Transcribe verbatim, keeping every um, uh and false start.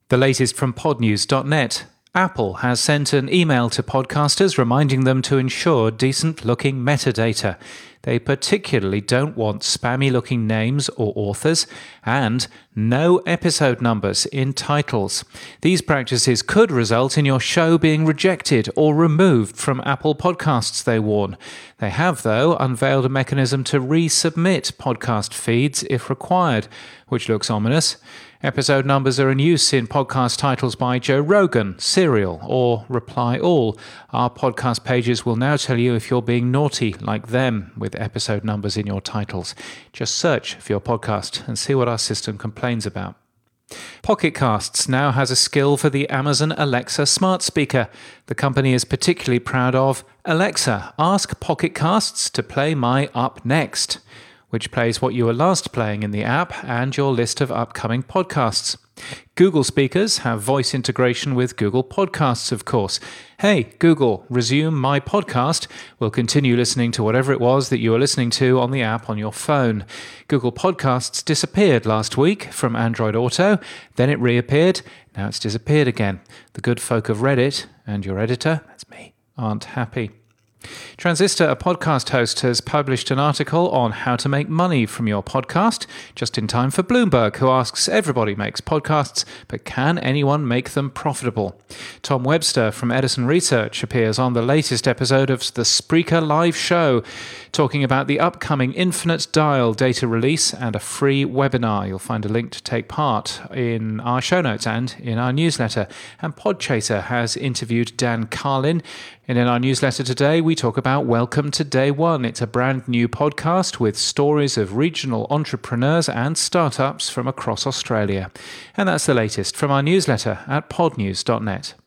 The latest from podnews dot net. Apple has sent an email to podcasters reminding them to ensure decent-looking metadata. They particularly don't want spammy-looking names or authors, and no episode numbers in titles. These practices could result in your show being rejected or removed from Apple Podcasts, they warn. They have, though, unveiled a mechanism to resubmit podcast feeds if required, which looks ominous. Episode numbers are in use in podcast titles by Joe Rogan, Serial, or Reply All. Our podcast pages will now tell you if you're being naughty like them with episode numbers in your titles. Just search for your podcast and see what our system complains about. Pocket Casts now has a skill for the Amazon Alexa smart speaker. The company is particularly proud of Alexa, ask Pocket Casts to play my Up Next, which plays what you were last playing in the app and your list of upcoming podcasts. Google speakers have voice integration with Google Podcasts, of course. Hey, Google, resume my podcast. We'll continue listening to whatever it was that you were listening to on the app on your phone. Google Podcasts disappeared last week from Android Auto. Then it reappeared. Now it's disappeared again. The good folk of Reddit, and your editor, that's me, aren't happy. Transistor, a podcast host, has published an article on how to make money from your podcast, just in time for Bloomberg, who asks, everybody makes podcasts, but can anyone make them profitable? Tom Webster from Edison Research appears on the latest episode of the Spreaker Live Show, talking about the upcoming Infinite Dial data release and a free webinar. You'll find a link to take part in our show notes and in our newsletter. And Podchaser has interviewed Dan Carlin. And in our newsletter today, we talk about Welcome to Day One. It's a brand new podcast with stories of regional entrepreneurs and startups from across Australia. And that's the latest from our newsletter at podnews dot net.